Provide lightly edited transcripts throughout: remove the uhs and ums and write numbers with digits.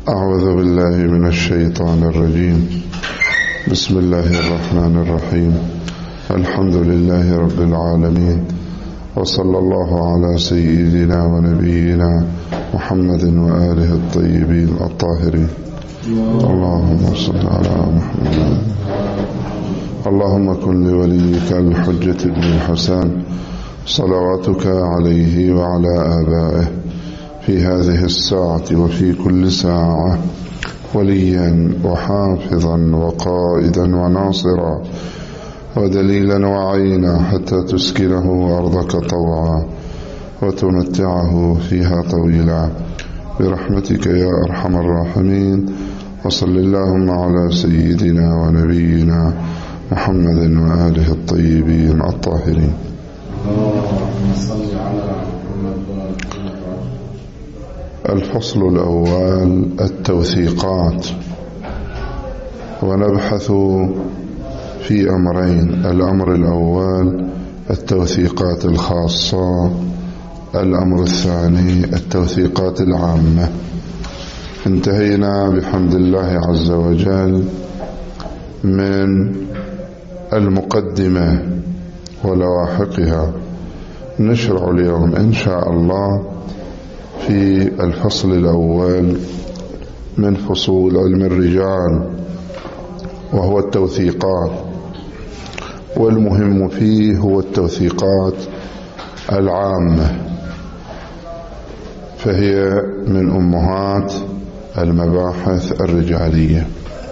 أعوذ بالله من الشيطان الرجيم. بسم الله الرحمن الرحيم. الحمد لله رب العالمين، وصلى الله على سيدنا ونبينا محمد وآله الطيبين الطاهرين. اللهم صل على محمد. اللهم كن لوليك الحجة بن الحسن صلواتك عليه وعلى آبائه في هذه الساعة وفي كل ساعة وليا وحافظا وقائدا وناصرا ودليلا وعينا، حتى تسكنه أرضك طوعا وتمتعه فيها طويلا، برحمتك يا أرحم الراحمين. وصل اللهم على سيدنا ونبينا محمد وآله الطيبين الطاهرين. اللهم صل على محمد. الفصل الأول: التوثيقات. ونبحث في أمرين: الأمر الأول التوثيقات الخاصة، الأمر الثاني التوثيقات العامة. انتهينا بحمد الله عز وجل من المقدمة ولواحقها. نشرع اليوم إن شاء الله في الفصل الأول من فصول علم الرجال، وهو التوثيقات، والمهم فيه هو التوثيقات العامة، فهي من أمهات المباحث الرجالية.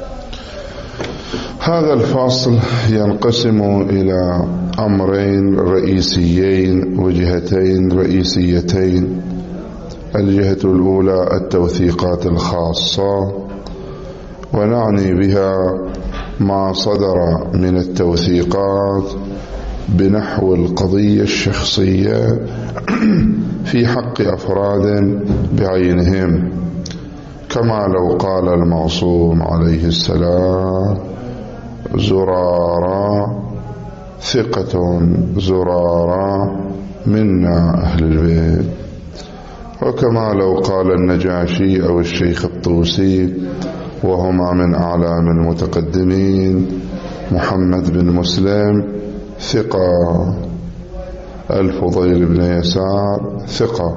هذا الفصل ينقسم إلى أمرين رئيسيين وجهتين رئيسيتين. الجهة الأولى التوثيقات الخاصة، ونعني بها ما صدر من التوثيقات بنحو القضية الشخصية في حق أفراد بعينهم، كما لو قال المعصوم عليه السلام: زرارة ثقة، زرارة منا أهل البيت. وكما لو قال النجاشي أو الشيخ الطوسي، وهما من أعلام المتقدمين: محمد بن مسلم ثقة، الفضيل بن يسار ثقة.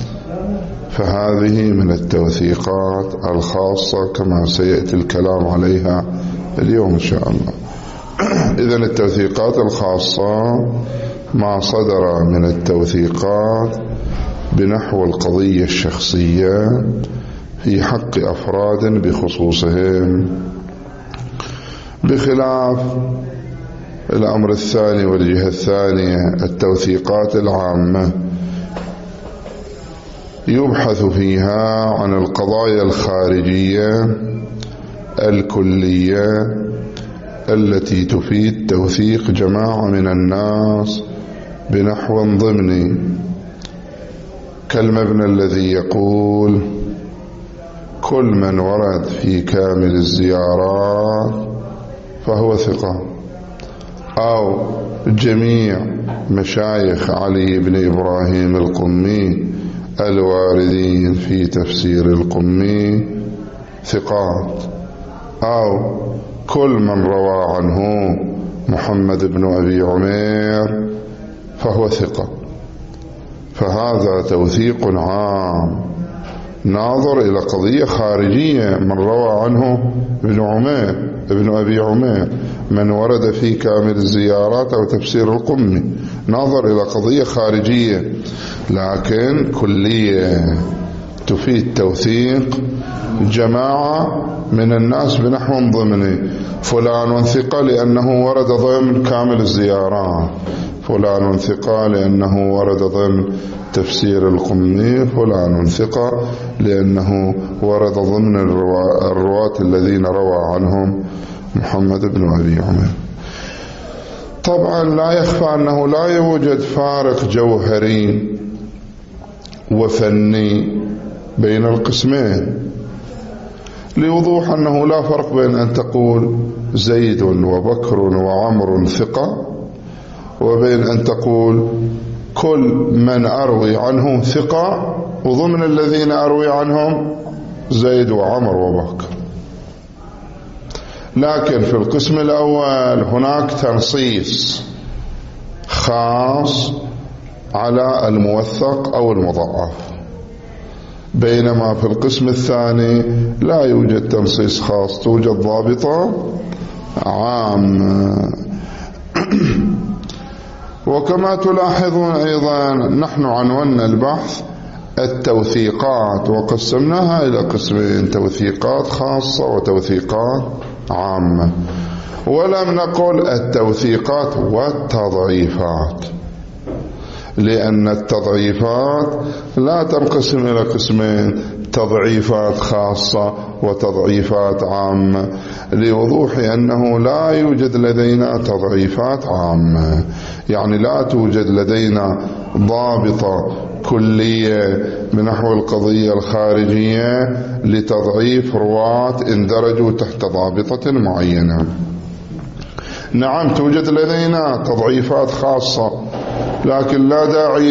فهذه من التوثيقات الخاصة كما سيأتي الكلام عليها اليوم إن شاء الله. إذن التوثيقات الخاصة ما صدر من التوثيقات بنحو القضية الشخصية في حق أفراد بخصوصهم، بخلاف الأمر الثاني والجهة الثانية التوثيقات العامة، يبحث فيها عن القضايا الخارجية الكلية التي تفيد توثيق جماعة من الناس بنحو ضمني، كالمبنى الذي يقول: كل من ورد في كامل الزيارات فهو ثقة، أو جميع مشايخ علي بن إبراهيم القمي الواردين في تفسير القمي ثقات، أو كل من روى عنه محمد بن أبي عمير فهو ثقة. فهذا توثيق عام ناظر إلى قضية خارجية: من روى عنه ابن أبي عمير، من ورد في كامل الزيارات أو تفسير القمي، ناظر إلى قضية خارجية، لكن كلية تفيد توثيق جماعة من الناس بنحو ضمني. فلان ثقة لأنه ورد ضمن كامل الزيارات، فلان ثقة لأنه ورد ضمن تفسير القمي، فلان ثقة لأنه ورد ضمن الرواة الذين روى عنهم محمد بن أبي عمير. طبعا لا يخفى أنه لا يوجد فارق جوهري وفني بين القسمين، لوضوح أنه لا فرق بين أن تقول زيد وبكر وعمر ثقة، وبين أن تقول كل من أروي عنه ثقة، وضمن الذين أروي عنهم زيد وعمر وبكر. لكن في القسم الأول هناك تنصيص خاص على الموثق أو المضاعف، بينما في القسم الثاني لا يوجد تنصيص خاص، توجد ضابطة عامة. وكما تلاحظون أيضا نحن عنونا البحث التوثيقات، وقسمناها إلى قسمين: توثيقات خاصة وتوثيقات عامة، ولم نقل التوثيقات والتضعيفات، لأن التضعيفات لا تنقسم إلى قسمين: تضعيفات خاصة وتضعيفات عامة، لوضوح أنه لا يوجد لدينا تضعيفات عامة، يعني لا توجد لدينا ضابطة كلية بنحو القضية الخارجية لتضعيف رواة اندرجوا تحت ضابطة معينة. نعم توجد لدينا تضعيفات خاصة، لكن لا داعي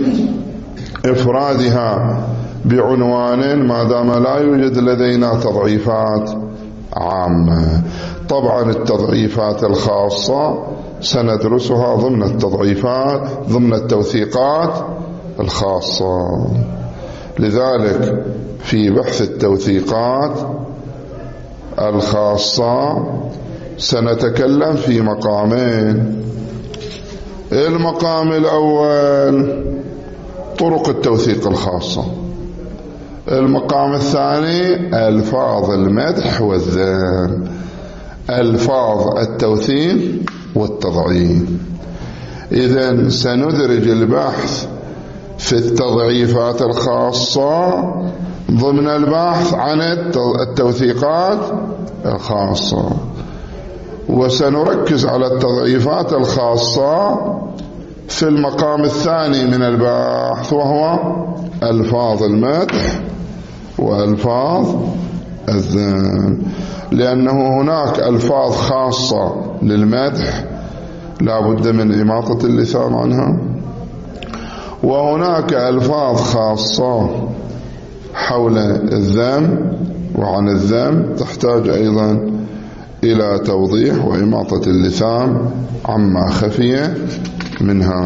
لإفرادها بعنوان ما دام لا يوجد لدينا تضعيفات عامة. طبعا التضعيفات الخاصة سندرسها ضمن التوثيقات الخاصة. لذلك في بحث التوثيقات الخاصة سنتكلم في مقامين: المقام الأول طرق التوثيق الخاصة، المقام الثاني ألفاظ المدح والذم، ألفاظ التوثيق والتضعيف. إذن سندرج البحث في التضعيفات الخاصة ضمن البحث عن التوثيقات الخاصة، وسنركز على التضعيفات الخاصة في المقام الثاني من البحث، وهو ألفاظ المدح وألفاظ الذم، لأنه هناك ألفاظ خاصة للمدح لا بد من إماطة اللسان عنها، وهناك ألفاظ خاصة حول الذم وعن الذم تحتاج أيضا إلى توضيح وإماطة اللسان عما خفي منها.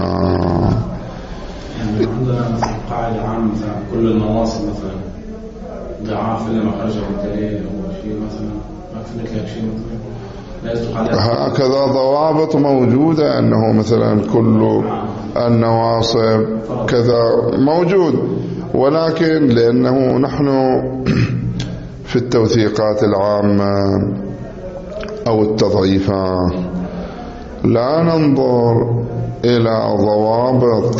يعني عندنا مثلا قاعدة عامة مثلا كل النواصب مثلا ضعاف إلا ما خرج بالدليل أو شيء مثلا، ما كنت لك شيء مثلا هكذا ضوابط موجودة، أنه مثلا كل النواصب كذا موجود، ولكن لأنه نحن في التوثيقات العامة أو التضعيفات لا ننظر إلى ضوابط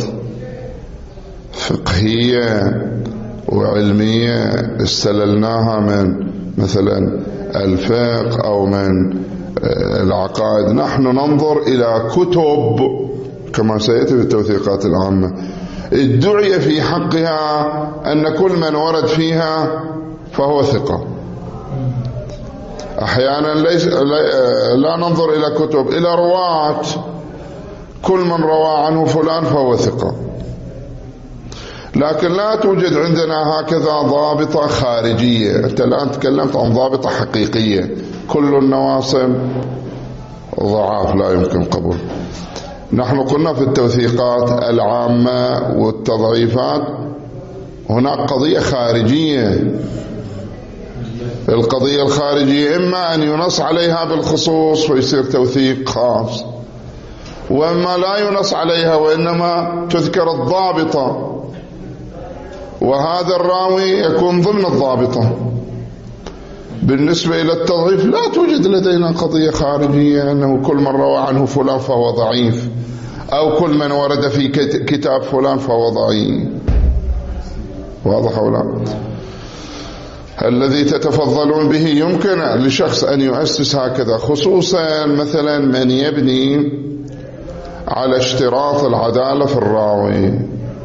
فقهية وعلمية استللناها من مثلا الفقه أو من العقائد، نحن ننظر إلى كتب كما سيأتي في التوثيقات العامة ادعي في حقها أن كل من ورد فيها فهو ثقة. أحيانا لا ننظر إلى كتب، إلى رواة، كل من روى عنه فلان فهو ثقة، لكن لا توجد عندنا هكذا ضابطة خارجية. أنت الآن تكلمت عن ضابطة حقيقية، كل النواصب ضعاف لا يمكن قبول. نحن قلنا في التوثيقات العامة والتضعيفات هناك قضية خارجية، القضية الخارجية إما أن ينص عليها بالخصوص ويصير توثيق خاص، وإما لا ينص عليها وإنما تذكر الضابطة، وهذا الراوي يكون ضمن الضابطة. بالنسبة إلى التضعيف لا توجد لدينا قضية خارجية أنه كل من روى عنه فلان فهو ضعيف، أو كل من ورد في كتاب فلان فهو ضعيف. واضح أو لا؟ الذي تتفضلون به يمكن لشخص أن يؤسس هكذا، خصوصا مثلا من يبني على اشتراط العدالة في الراوي،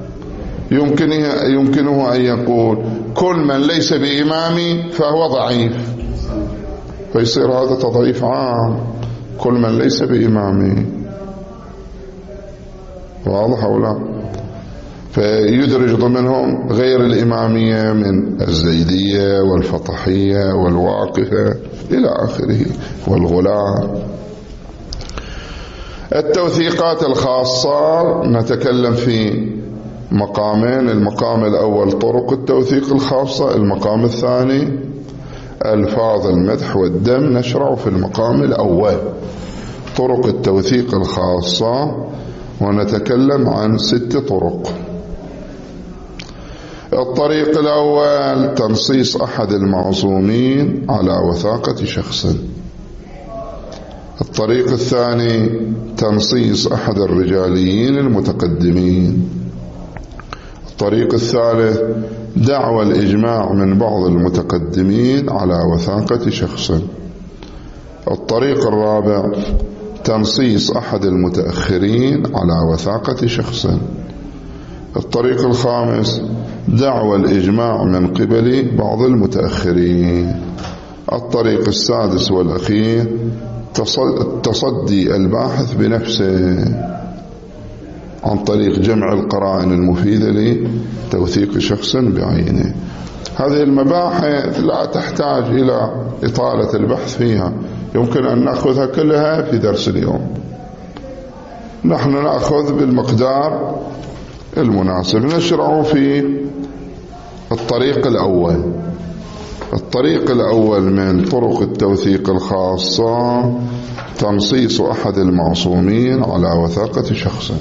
يمكنه أن يقول كل من ليس بإمامي فهو ضعيف، فيصير هذا تضعيف عام، كل من ليس بإمامي. واضح أو لا؟ فيدرج ضمنهم غير الإمامية من الزيدية والفطحية والواقفة إلى آخره والغلاة. التوثيقات الخاصة نتكلم في مقامين: المقام الأول طرق التوثيق الخاصة، المقام الثاني ألفاظ المدح والدم. نشرع في المقام الأول طرق التوثيق الخاصة، ونتكلم عن 6 طرق. الطريق الأول تنصيص أحد المعصومين على وثاقة شخص. الطريق الثاني تنصيص أحد الرجاليين المتقدمين. الطريق الثالث دعوى الإجماع من بعض المتقدمين على وثاقة شخص. الطريق الرابع تنصيص أحد المتأخرين على وثاقة شخص. الطريق الخامس دعوى الإجماع من قبل بعض المتأخرين. الطريق السادس والأخير تصدي الباحث بنفسه عن طريق جمع القرائن المفيدة لتوثيق شخص بعينه. هذه المباحث لا تحتاج إلى إطالة البحث فيها، يمكن أن نأخذها كلها في درس اليوم. نحن نأخذ بالمقدار المناسب. نشرع في الطريق الأول. الطريق الأول من طرق التوثيق الخاصة تنصيص أحد المعصومين على وثاقة شخص.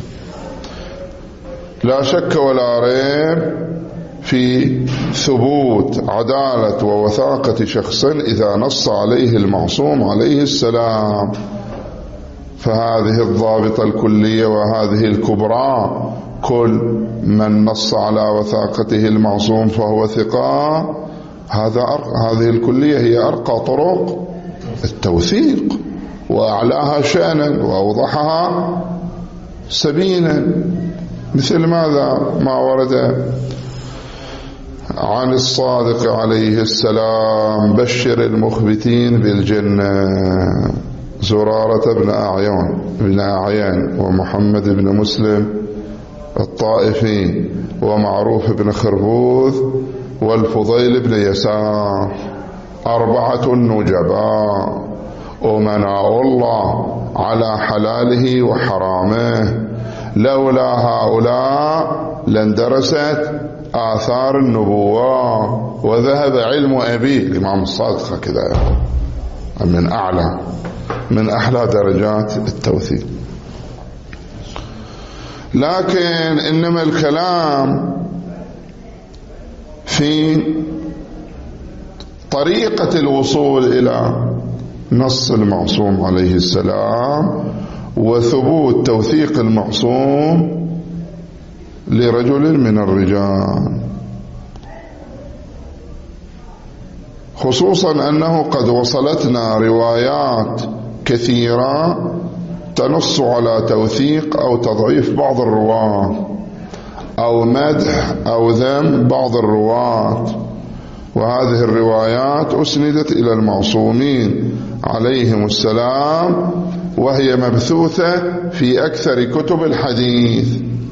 لا شك ولا ريب في ثبوت عدالة ووثاقة شخص إذا نص عليه المعصوم عليه السلام، فهذه الضابطة الكلية وهذه الكبرى: كل من نص على وثاقته المعصوم فهو ثقة. هذه الكلية هي أرقى طرق التوثيق وأعلاها شأنا وأوضحها سبيلا. مثل ماذا؟ ما ورد عن الصادق عليه السلام: بشر المخبتين بالجنة، زرارة بن أعيان ومحمد بن مسلم الطائفي ومعروف بن خربوذ والفضيل بن يسار، 4 نجباء أمناء الله على حلاله وحرامه، لولا هؤلاء لاندرست آثار النبوة وذهب علم أبي. الإمام الصادق كذا من أعلى درجات التوثيق. لكن إنما الكلام في طريقة الوصول إلى نص المعصوم عليه السلام وثبوت توثيق المعصوم لرجل من الرجال، خصوصا أنه قد وصلتنا روايات كثيرة تنص على توثيق أو تضعيف بعض الرواة أو مدح أو ذم بعض الرواة، وهذه الروايات أسندت إلى المعصومين عليهم السلام، وهي مبثوثة في أكثر كتب الحديث.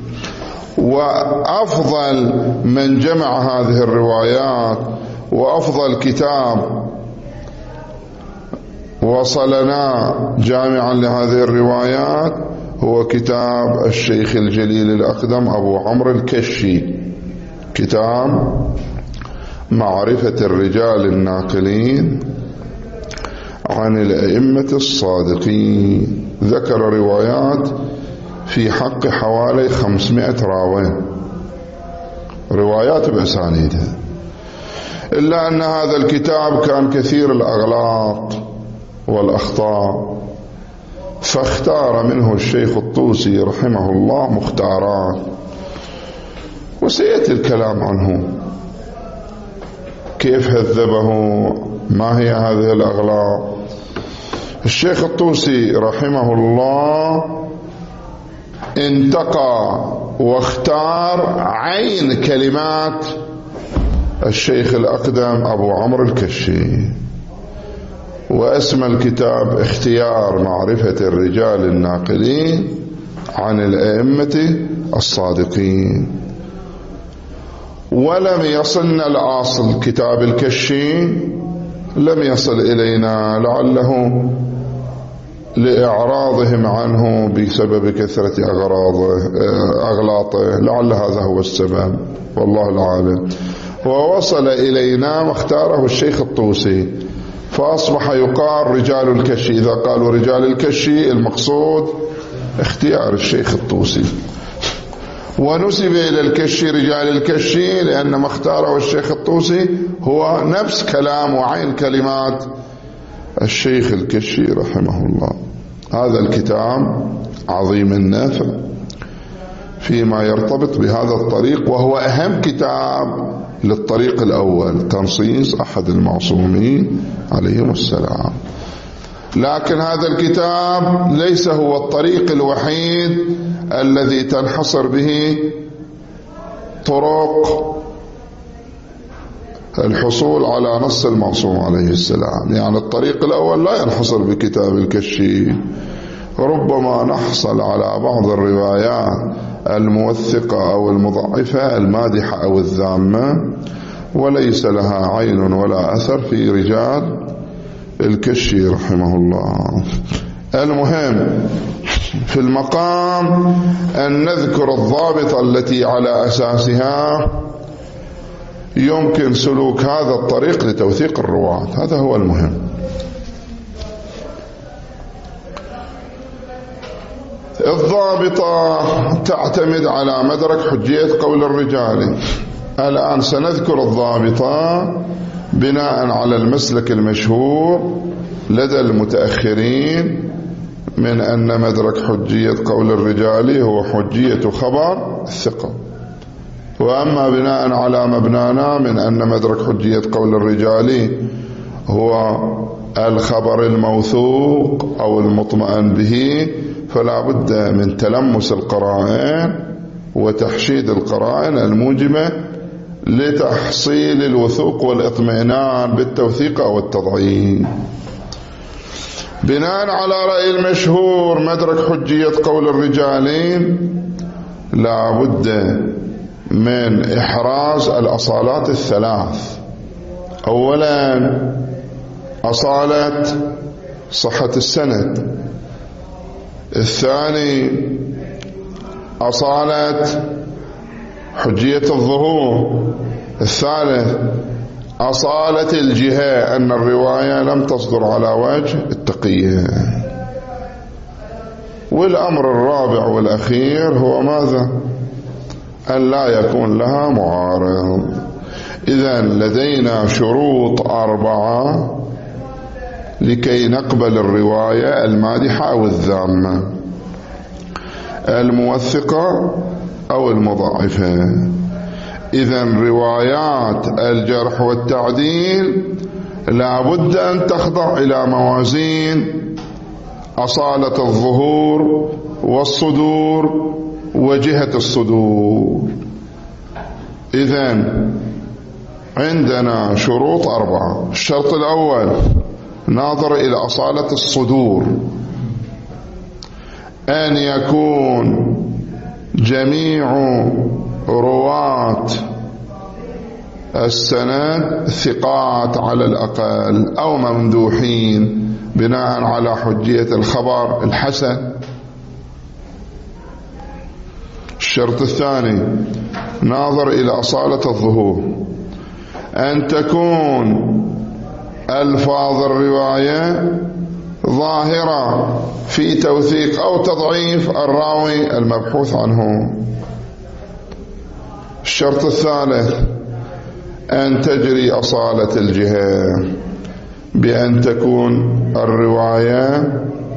وأفضل من جمع هذه الروايات وأفضل كتاب وصلنا جامعا لهذه الروايات هو كتاب الشيخ الجليل الأقدم أبو عمرو الكشي، كتاب معرفة الرجال الناقلين عن الأئمة الصادقين. ذكر روايات في حق حوالي 500 راوي، روايات بأسانيدها، إلا أن هذا الكتاب كان كثير الأغلاط والأخطاء، فاختار منه الشيخ الطوسي رحمه الله مختارات، وسيأتي الكلام عنه كيف هذبه، ما هي هذه الأغلاط. الشيخ الطوسي رحمه الله انتقى واختار عين كلمات الشيخ الأقدم أبو عمرو الكشي، واسم الكتاب اختيار معرفة الرجال الناقلين عن الأئمة الصادقين. ولم يصلنا الأصل كتاب الكشي، لم يصل إلينا، لعله لإعراضهم عنه بسبب كثرة أغلاطه، لعل هذا هو السبب، والله العالم. ووصل إلينا ما اختاره الشيخ الطوسي، فأصبح يقال رجال الكشي. إذا قالوا رجال الكشي المقصود اختيار الشيخ الطوسي، ونسب إلى الكشي رجال الكشي لأن ما اختاره الشيخ الطوسي هو نفس كلام وعين كلمات الشيخ الكشي رحمه الله. هذا الكتاب عظيم النافع فيما يرتبط بهذا الطريق، وهو أهم كتاب للطريق الأول، تنصيص أحد المعصومين عليهم السلام. لكن هذا الكتاب ليس هو الطريق الوحيد الذي تنحصر به طرق الحصول على نص المعصوم عليه السلام. يعني الطريق الأول لا ينحصر بكتاب الكشي، ربما نحصل على بعض الروايات الموثقة أو المضعفة، المادحة أو الذامة، وليس لها عين ولا أثر في رجال الكشي رحمه الله. المهم في المقام أن نذكر الضابطة التي على أساسها يمكن سلوك هذا الطريق لتوثيق الرواة، هذا هو المهم. الضابطة تعتمد على مدرك حجية قول الرجال. الآن سنذكر الضابطة بناء على المسلك المشهور لدى المتأخرين من أن مدرك حجية قول الرجال هو حجية خبر الثقة، وأما بناء على مبنانا من أن مدرك حجية قول الرجال هو الخبر الموثوق أو المطمئن به، فلا بد من تلمس القرائن وتحشيد القرائن الموجبة لتحصيل الوثوق والاطمئنان بالتوثيق أو التضعيف. بناء على رأي المشهور مدرك حجية قول الرجال لا بد من إحراز الأصالات الثلاث. أولا أصالة صحة السند، الثاني أصالة حجية الظهور، الثالث أصالة الجهة، أن الرواية لم تصدر على وجه التقية. والأمر الرابع والأخير هو ماذا؟ أن لا يكون لها معارض. إذن لدينا شروط 4 لكي نقبل الرواية المادحة أو الذامة، الموثقة أو المضاعفة. إذن روايات الجرح والتعديل لا بد أن تخضع إلى موازين أصالة الظهور والصدور وجهة الصدور. إذن عندنا شروط 4. الشرط الأول ناظر إلى أصالة الصدور، أن يكون جميع رواة السند ثقات على الأقل أو ممدوحين بناء على حجية الخبر الحسن. الشرط الثاني ناظر إلى أصالة الظهور، أن تكون ألفاظ الرواية ظاهرة في توثيق أو تضعيف الراوي المبحوث عنه. الشرط الثالث أن تجري أصالة الجهة، بأن تكون الرواية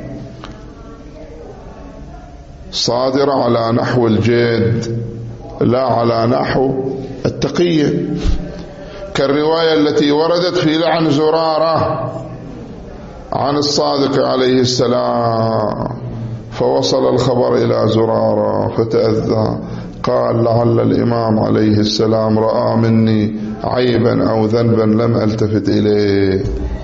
صادرة على نحو الجد لا على نحو التقية، كالرواية التي وردت في لعن زرارة عن الصادق عليه السلام، فوصل الخبر إلى زرارة فتأذى، قال لعل الإمام عليه السلام رأى مني عيبا أو ذنبا لم ألتفت إليه،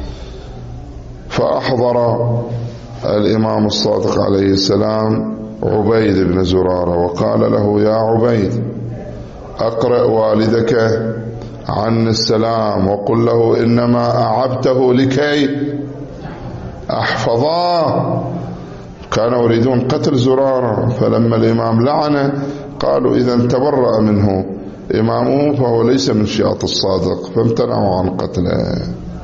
فأحضر الإمام الصادق عليه السلام عبيد بن زرارة وقال له: يا عبيد، أقرأ والدك عني السلام وقل له إنما أعبته لكي أحفظاه. كانوا يريدون قتل زرارة، فلما الإمام لعنه قالوا إذا تبرأ منه إمامه فهو ليس من شيعة الصادق، فامتنعوا عن قتله.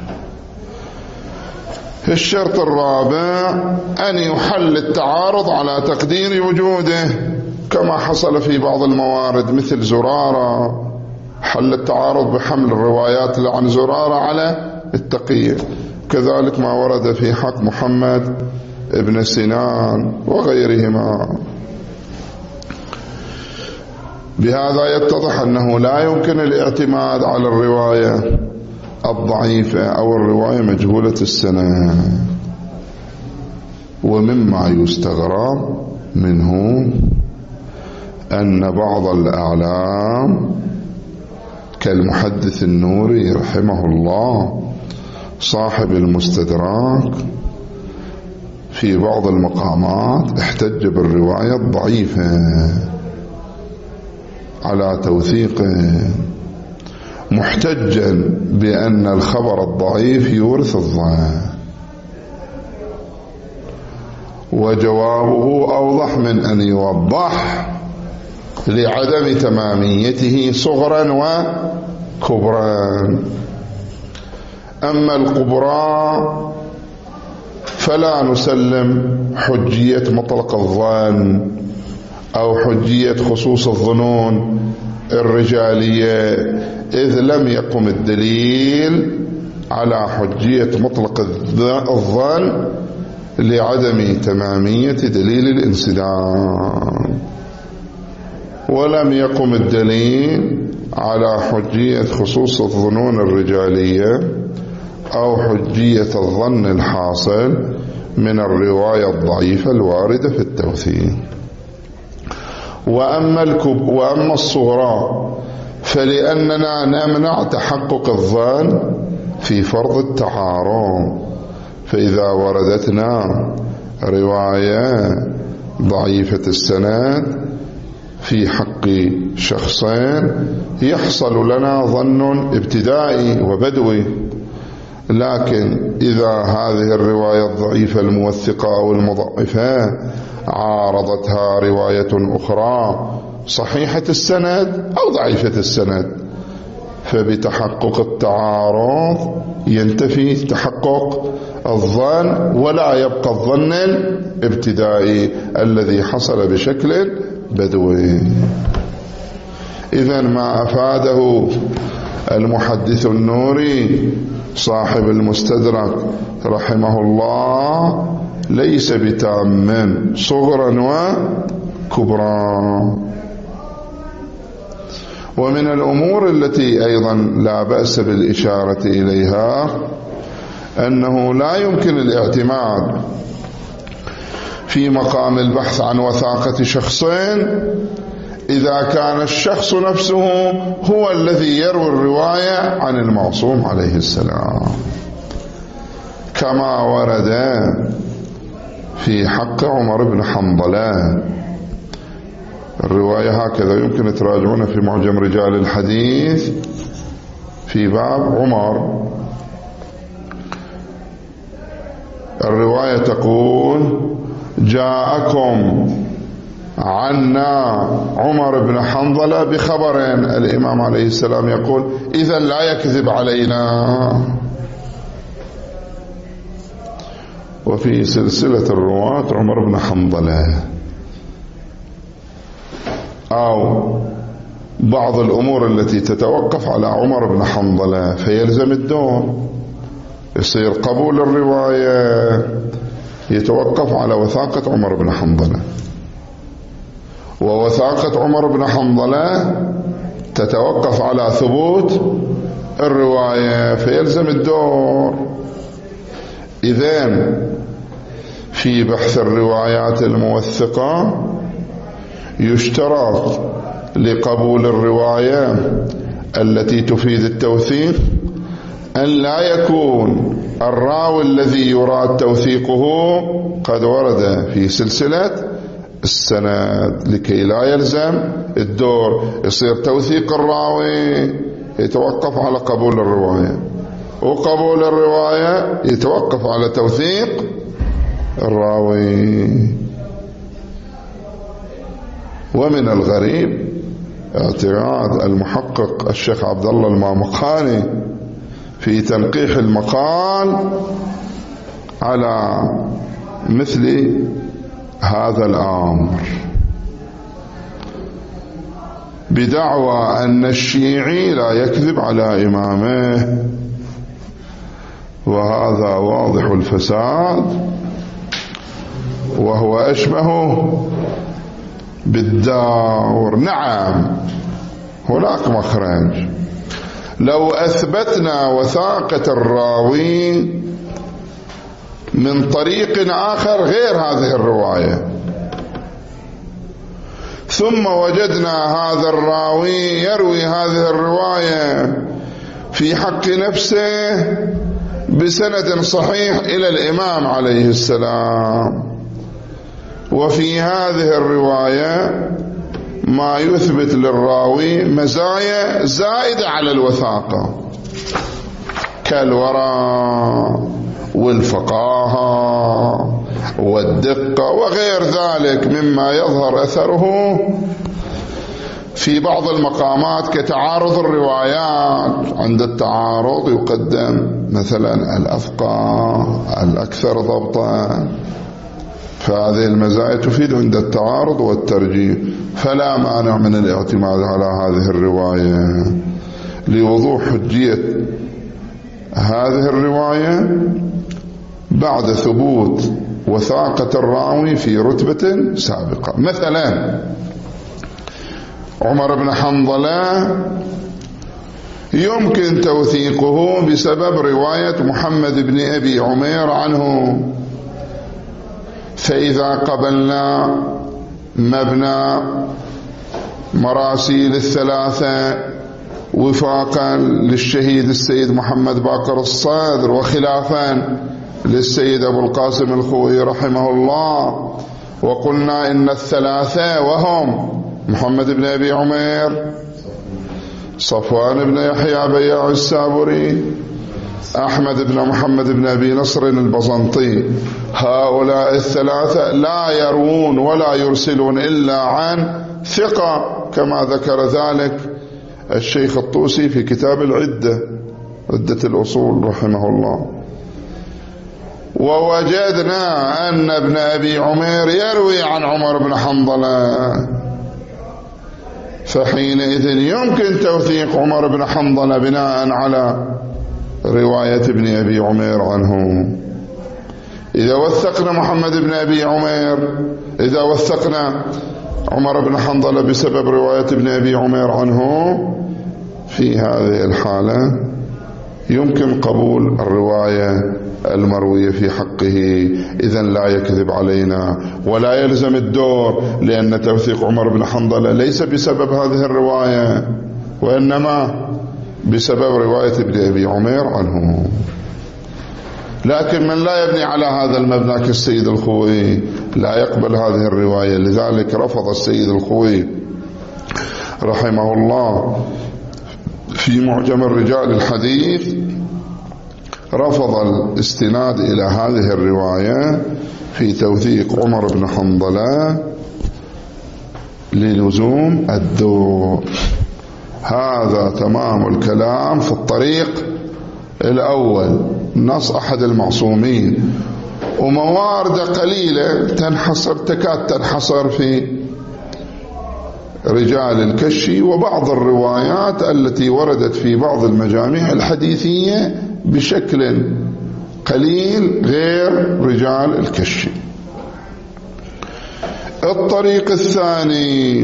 الشرط الرابع أن يحل التعارض على تقدير وجوده، كما حصل في بعض الموارد مثل زرارة، حل التعارض بحمل الروايات عن زرارة على التقية، كذلك ما ورد في حق محمد ابن سنان وغيرهما. بهذا يتضح أنه لا يمكن الاعتماد على الرواية الضعيفة أو الرواية مجهولة السنة. ومما يستغرب منه أن بعض الأعلام كالمحدث النوري رحمه الله صاحب المستدراك في بعض المقامات احتج بالرواية الضعيفة على توثيقه، محتجا بأن الخبر الضعيف يورث الظن. وجوابه أوضح من أن يوضح لعدم تماميته صغرا وكبرا. أما الكبرى فلا نسلم حجية مطلق الظن أو حجية خصوص الظنون الرجالية، إذ لم يقم الدليل على حجية مطلق الظن لعدم تمامية دليل الانسداد، ولم يقم الدليل على حجية خصوص الظنون الرجالية أو حجية الظن الحاصل من الرواية الضعيفة الواردة في التوثيق. وأما الصغرى فلأننا نمنع تحقق الظن في فرض التعارض، فإذا وردتنا رواية ضعيفة السند في حق شخصين يحصل لنا ظن ابتدائي وبدوي، لكن إذا هذه الرواية الضعيفة الموثقة أو المضعفة عارضتها رواية أخرى صحيحة السند أو ضعيفة السند، فبتحقق التعارض ينتفي تحقق الظن ولا يبقى الظن الابتدائي الذي حصل بشكل بدوي. إذن ما أفاده المحدث النوري صاحب المستدرك رحمه الله ليس بتام صغرا وكبرا. ومن الأمور التي أيضا لا بأس بالإشارة إليها أنه لا يمكن الاعتماد في مقام البحث عن وثاقة شخصين إذا كان الشخص نفسه هو الذي يروي الرواية عن المعصوم عليه السلام، كما ورد في حق عمر بن حنظلة. الرواية هكذا يمكن تراجعونها في معجم رجال الحديث في باب عمر. الرواية تقول: جاءكم عنا عمر بن حنظلة بخبر. الإمام عليه السلام يقول: إذا لا يكذب علينا. وفي سلسلة الرواة عمر بن حنظلة. أو بعض الأمور التي تتوقف على عمر بن حنظلة فيلزم الدور، يصير قبول الرواية يتوقف على وثاقة عمر بن حنظلة، ووثاقة عمر بن حنظلة تتوقف على ثبوت الرواية فيلزم الدور. إذن في بحث الروايات الموثقة يشترط لقبول الرواية التي تفيد التوثيق أن لا يكون الراوي الذي يراد توثيقه قد ورد في سلسلة السند لكي لا يلزم الدور. يصير توثيق الراوي يتوقف على قبول الرواية، وقبول الرواية يتوقف على توثيق الراوي. ومن الغريب اعتراض المحقق الشيخ عبد الله المامقاني في تنقيح المقال على مثل هذا الأمر، بدعوى أن الشيعي لا يكذب على إمامه، وهذا واضح الفساد، وهو أشبه بالدور. نعم هناك مخرج. لو أثبتنا وثاقة الراوي من طريق آخر غير هذه الرواية، ثم وجدنا هذا الراوي يروي هذه الرواية في حق نفسه بسند صحيح إلى الإمام عليه السلام، وفي هذه الرواية ما يثبت للراوي مزايا زائدة على الوثاقة كالورع والفقاهة والدقة وغير ذلك مما يظهر أثره في بعض المقامات كتعارض الروايات. عند التعارض يقدم مثلا الأفقه الأكثر ضبطا، فهذه المزايا تفيد عند التعارض والترجيح، فلا مانع من الاعتماد على هذه الرواية لوضوح حجية هذه الرواية بعد ثبوت وثاقة الراوي في رتبة سابقة. مثلا عمر بن حنظلة يمكن توثيقه بسبب رواية محمد بن أبي عمير عنه، فإذا قبلنا مبنى مراسيل الثلاثة وفاقا للشهيد السيد محمد باقر الصدر وخلافا للسيد أبو القاسم الخوئي رحمه الله، وقلنا إن الثلاثة وهم محمد بن أبي عمير، صفوان بن يحيى بياع السابري، أحمد بن محمد بن أبي نصر البزنطي، هؤلاء الثلاثة لا يروون ولا يرسلون إلا عن ثقة، كما ذكر ذلك الشيخ الطوسي في كتاب العدة، عدة الأصول رحمه الله. ووجدنا أن ابن أبي عمير يروي عن عمر بن حنظلة، فحينئذ يمكن توثيق عمر بن حنظلة بناء على رواية ابن أبي عمير عنه. إذا وثقنا محمد بن أبي عمير، إذا وثقنا عمر بن حنظلة بسبب رواية ابن أبي عمير عنه، في هذه الحالة يمكن قبول الرواية المروية في حقه، إذن لا يكذب علينا ولا يلزم الدور، لأن توثيق عمر بن حنظلة ليس بسبب هذه الرواية، وإنما بسبب رواية ابن أبي عمير عنه. لكن من لا يبني على هذا المبنى كالسيد الخوئي لا يقبل هذه الرواية. لذلك رفض السيد الخوئي رحمه الله في معجم الرجال الحديث، رفض الاستناد إلى هذه الرواية في توثيق عمر بن حنظلة للزوم الدور. هذا تمام الكلام في الطريق الأول، نص أحد المعصومين، وموارد قليلة تكاد تنحصر في رجال الكشي وبعض الروايات التي وردت في بعض المجامع الحديثية بشكل قليل غير رجال الكشي. الطريق الثاني،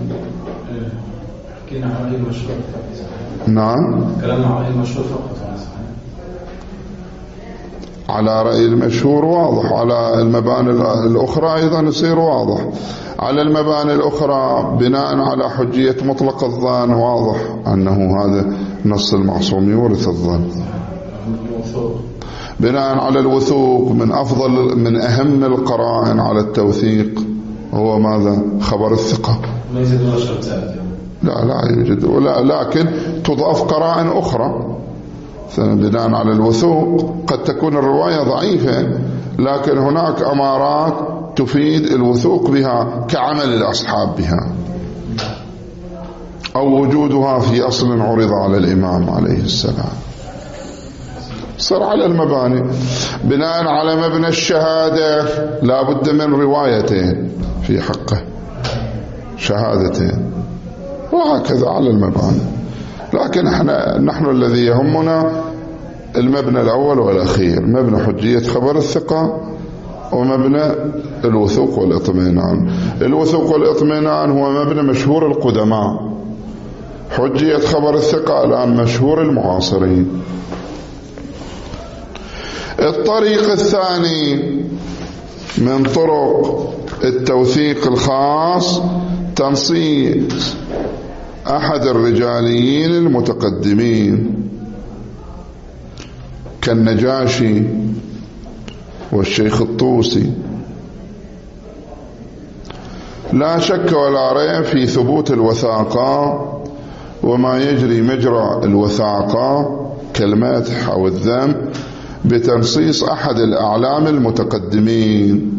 نعم كلامنا على المشهور فقط، على رأي المشهور واضح، على المباني الأخرى أيضا يصير واضح. على المباني الأخرى بناء على حجية مطلق الظن واضح أنه هذا نص المعصوم يورث الظن. بناء على الوثوق من أهم القرائن على التوثيق هو ماذا؟ خبر الثقة. ما يزيد شرط ثالث. لا يوجد، لكن تضاف قرائن أخرى بناء على الوثوق. قد تكون الرواية ضعيفة لكن هناك أمارات تفيد الوثوق بها كعمل الأصحاب بها، أو وجودها في أصل عرض على الإمام عليه السلام. صار على المباني. بناء على مبنى الشهادة لا بد من روايتين في حقه، شهادتين، وهكذا على المباني. لكن نحن الذي يهمنا المبنى الأول والأخير، مبنى حجية خبر الثقة ومبنى الوثوق والإطمئنان. الوثوق والإطمئنان هو مبنى مشهور القدماء، حجية خبر الثقة الآن مشهور المعاصرين. الطريق الثاني من طرق التوثيق الخاص تنصيص أحد الرجاليين المتقدمين كالنجاشي والشيخ الطوسي. لا شك ولا ريب في ثبوت الوثاقة وما يجري مجرى الوثاقة كالمدح أو الذم بتنصيص أحد الأعلام المتقدمين.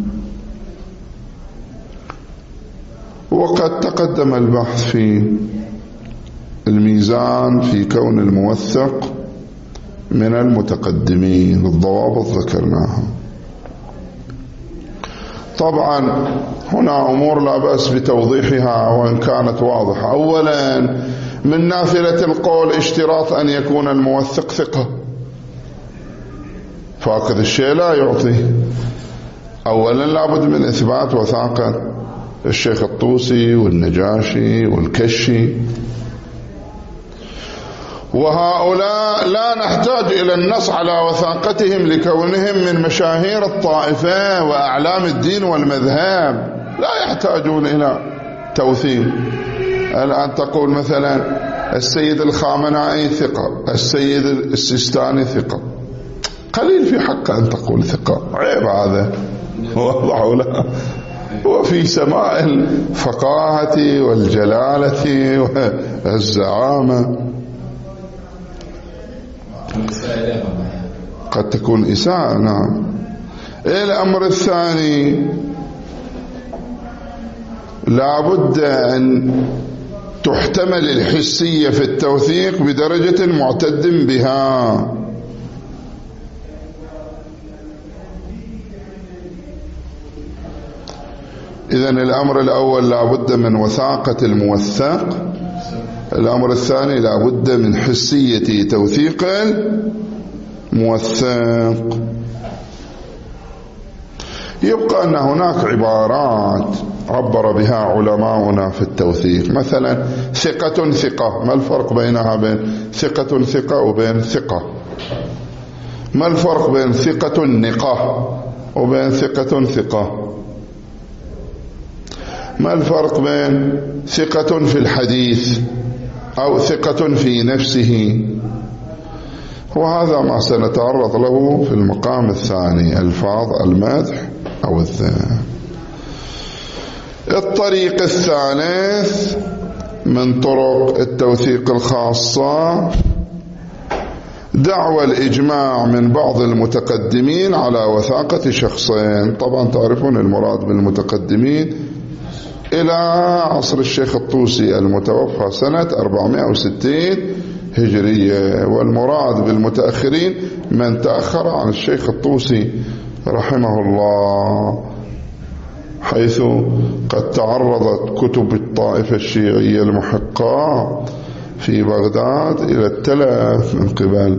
وقد تقدم البحث في الميزان في كون الموثق من المتقدمين، الضوابط ذكرناها. طبعا هنا أمور لا بأس بتوضيحها وإن كانت واضحة. أولا من نافلة القول اشتراط أن يكون الموثق ثقة، فاقد الشيء لا يعطيه. أولا لابد من إثبات وثاقة الشيخ الطوسي والنجاشي والكشي، وهؤلاء لا نحتاج إلى النص على وثاقتهم لكونهم من مشاهير الطائفة وأعلام الدين والمذهب، لا يحتاجون إلى توثيق. الآن تقول مثلا السيد الخامنائي ثقة، السيد السيستاني ثقة، قليل في حق أن تقول ثقة، عيب هذا، واضح ولا؟ وفي سماء الفقاهة والجلالة والزعامة قد تكون إساءة. نعم. الأمر الثاني لابد أن تحتمل الحسية في التوثيق بدرجة معتد بها. إذن الأمر الأول لابد من وثاقة الموثق، الأمر الثاني لابد من حسية توثيق الموثق. يبقى أن هناك عبارات عبر بها علماؤنا في التوثيق، مثلا ثقة ثقة، ما الفرق بينها بين ثقة ثقة وبين ثقة؟ ما الفرق بين ثقة نقة وبين ثقة ثقة؟ ما الفرق بين ثقة في الحديث أو ثقة في نفسه؟ وهذا ما سنتعرض له في المقام الثاني، ألفاظ المدح أو الذم. الطريق الثالث من طرق التوثيق الخاصة دعوى الإجماع من بعض المتقدمين على وثاقة شخصين. طبعا تعرفون المراد بالمتقدمين إلى عصر الشيخ الطوسي المتوفى سنة 460 هجرية، والمراد بالمتأخرين من تأخر عن الشيخ الطوسي رحمه الله، حيث قد تعرضت كتب الطائفة الشيعية المحقة في بغداد إلى التلف من قبل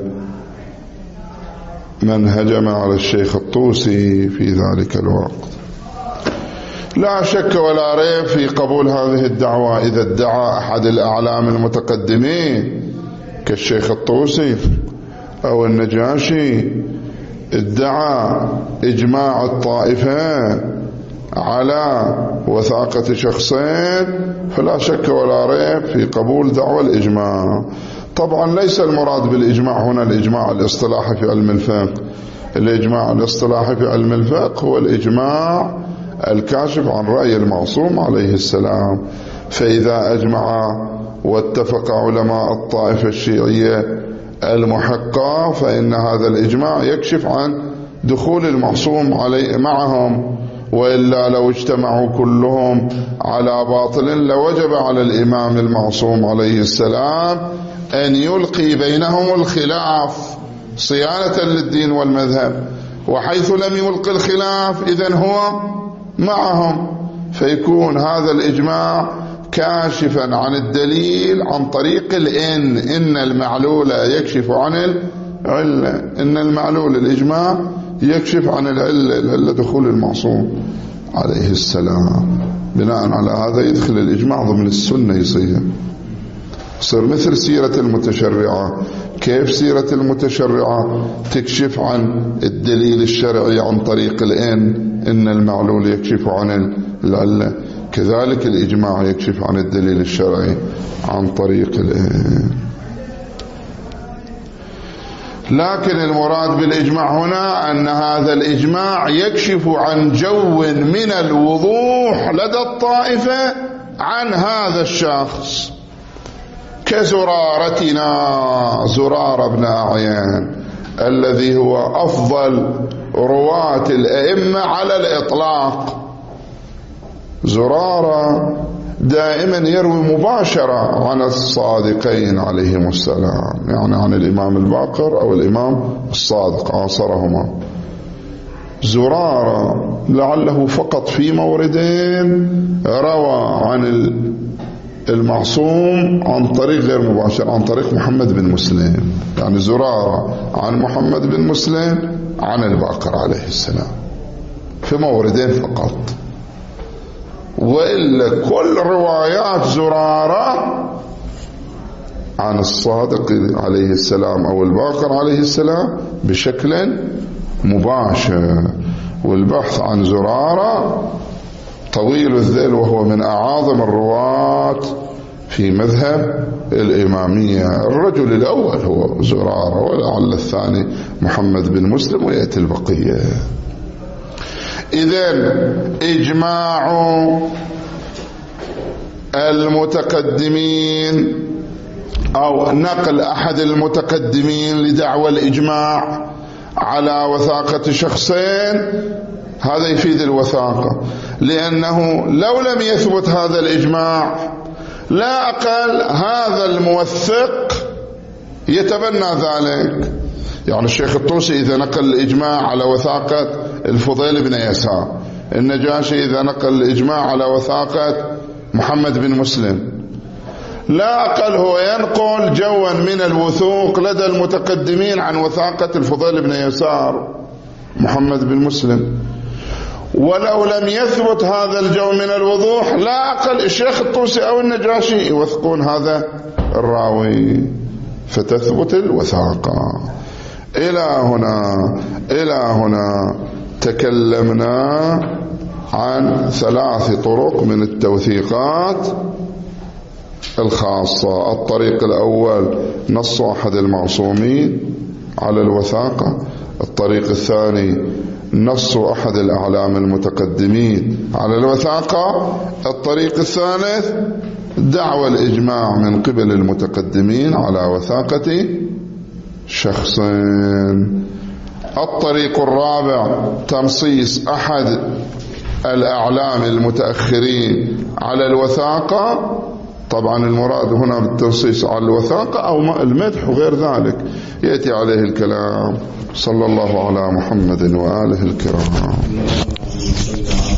من هجم على الشيخ الطوسي في ذلك الوقت. لا شك ولا ريب في قبول هذه الدعوة إذا ادعى أحد الأعلام المتقدمين كالشيخ الطوسي أو النجاشي ادعى إجماع الطائفة على وثاقة شخصين، فلا شك ولا ريب في قبول دعوى الإجماع. طبعا ليس المراد بالإجماع هنا الإجماع الاصطلاحي في علم الفقه، الإجماع الاصطلاحي في علم الفقه هو الإجماع الكاشف عن رأي المعصوم عليه السلام. فإذا أجمع واتفق علماء الطائفة الشيعية المحقة فإن هذا الإجماع يكشف عن دخول المعصوم عليه معهم، وإلا لو اجتمعوا كلهم على باطل لوجب على الإمام المعصوم عليه السلام أن يلقي بينهم الخلاف صيانة للدين والمذهب، وحيث لم يلقي الخلاف إذن هو معهم، فيكون هذا الإجماع كاشفا عن الدليل عن طريق إن المعلول يكشف عن العلة. إن المعلول الإجماع يكشف عن العلة دخول المعصوم عليه السلام. بناء على هذا يدخل الإجماع ضمن السنة، يصير مثل سيرة المتشرعة. كيف سيرة المتشرعة تكشف عن الدليل الشرعي عن طريق إن المعلول يكشف عن العلة، كذلك الإجماع يكشف عن الدليل الشرعي عن طريق لكن المراد بالإجماع هنا أن هذا الإجماع يكشف عن جو من الوضوح لدى الطائفة عن هذا الشخص، كزرارتنا زرار بن أعيان الذي هو أفضل رواة الأئمة على الإطلاق. زرارة دائما يروي مباشرة عن الصادقين عليهم السلام، يعني عن الإمام الباقر أو الإمام الصادق عاصرهما. زرارة لعله فقط في موردين روى عن المعصوم عن طريق غير مباشر، عن طريق محمد بن مسلم. يعني زرارة عن محمد بن مسلم عن الباقر عليه السلام في موردين فقط، وإلا كل روايات زرارة عن الصادق عليه السلام أو الباقر عليه السلام بشكل مباشر. والبحث عن زرارة طويل الذيل، وهو من أعاظم الرواة في مذهب الإمامية. الرجل الأول هو زرارة، ولعل الثاني محمد بن مسلم، ويأتي البقية. إذن إجماع المتقدمين أو نقل أحد المتقدمين لدعوى الإجماع على وثاقة شخصين هذا يفيد الوثاقة، لأنه لو لم يثبت هذا الإجماع لا أقل هذا الموثق يتبنى ذلك. يعني الشيخ الطوسي إذا نقل الإجماع على وثاقة الفضيل بن يسار، النجاشي إذا نقل الإجماع على وثاقة محمد بن مسلم، لا أقل هو ينقل جوا من الوثوق لدى المتقدمين عن وثاقة الفضيل بن يسار محمد بن مسلم. ولو لم يثبت هذا الجو من الوضوح لا أقل الشيخ الطوسي أو النجاشي يوثقون هذا الراوي فتثبت الوثاقة. إلى هنا تكلمنا عن 3 طرق من التوثيقات الخاصة. الطريق الأول نص أحد المعصومين على الوثاقة. الطريق الثاني نص أحد الأعلام المتقدمين على الوثاقة. الطريق الثالث دعوى الإجماع من قبل المتقدمين على وثاقة شخصين. الطريق الرابع تنصيص أحد الأعلام المتأخرين على الوثاقة. طبعا المراد هنا بالتنصيص على الوثاقة أو المدح وغير ذلك يأتي عليه الكلام. صلى الله على محمد وآله الكرام.